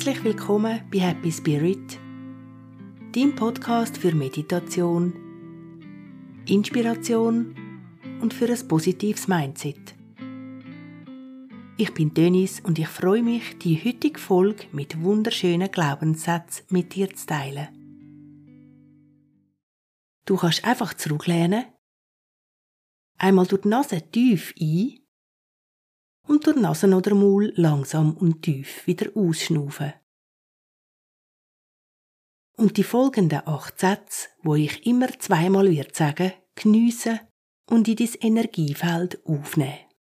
Herzlich willkommen bei Happy Spirit, deinem Podcast für Meditation, Inspiration und für ein positives Mindset. Ich bin Dennis und ich freue mich, die heutige Folge mit wunderschönen Glaubenssätzen mit dir zu teilen. Du kannst einfach zurücklehnen, einmal durch die Nase tief ein und durch die Nase oder Maul langsam und tief wieder ausschnaufen. Und die folgenden 8 Sätze, wo ich immer zweimal wird sagen, geniessen und in dein Energiefeld aufnehmen.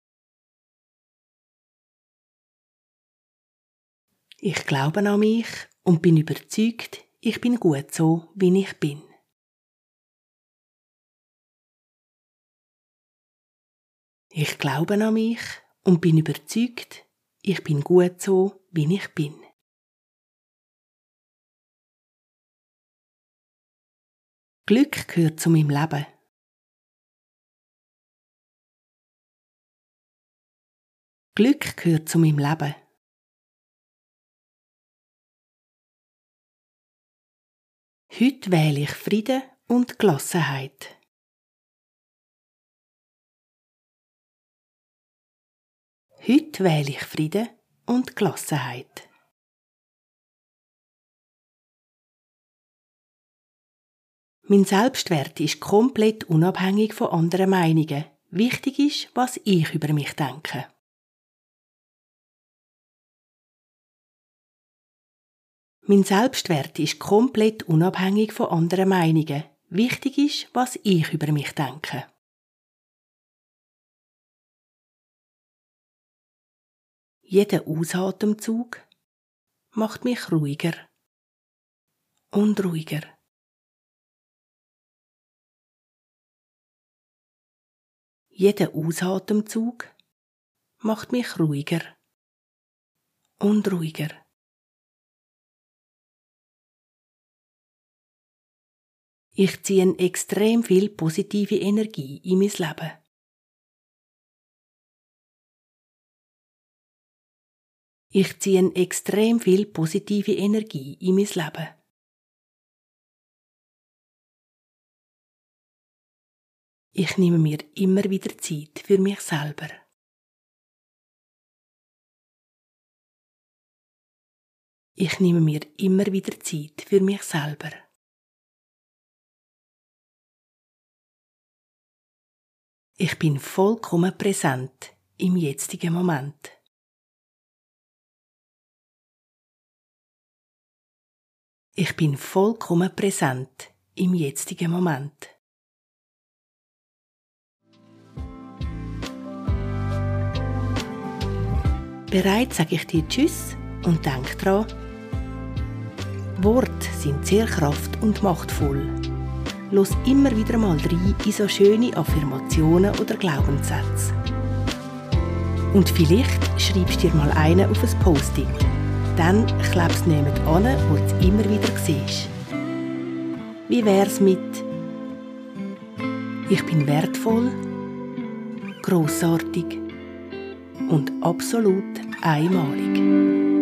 Ich glaube an mich und bin überzeugt, ich bin gut so, wie ich bin. Ich glaube an mich und bin überzeugt, ich bin gut so, wie ich bin. Glück gehört zu meinem Leben. Glück gehört zu meinem Leben. Heute wähle ich Frieden und Gelassenheit. Heute wähle ich Frieden und Gelassenheit. Mein Selbstwert ist komplett unabhängig von anderen Meinungen. Wichtig ist, was ich über mich denke. Mein Selbstwert ist komplett unabhängig von anderen Meinungen. Wichtig ist, was ich über mich denke. Jeder Ausatemzug macht mich ruhiger und ruhiger. Jeder Ausatemzug macht mich ruhiger und ruhiger. Ich ziehe extrem viel positive Energie in mein Leben. Ich ziehe extrem viel positive Energie in mein Leben. Ich nehme mir immer wieder Zeit für mich selber. Ich nehme mir immer wieder Zeit für mich selber. Ich bin vollkommen präsent im jetzigen Moment. Ich bin vollkommen präsent im jetzigen Moment. Bereits sage ich dir Tschüss und denk dran, Worte sind sehr kraft- und machtvoll. Los immer wieder mal rein in so schöne Affirmationen oder Glaubenssätze. Und vielleicht schreibst du dir mal einen auf ein Post-it. Dann klebst du jemand an, wo du es immer wieder siehst. Wie wär's mit Ich bin wertvoll, grossartig und absolut einmalig.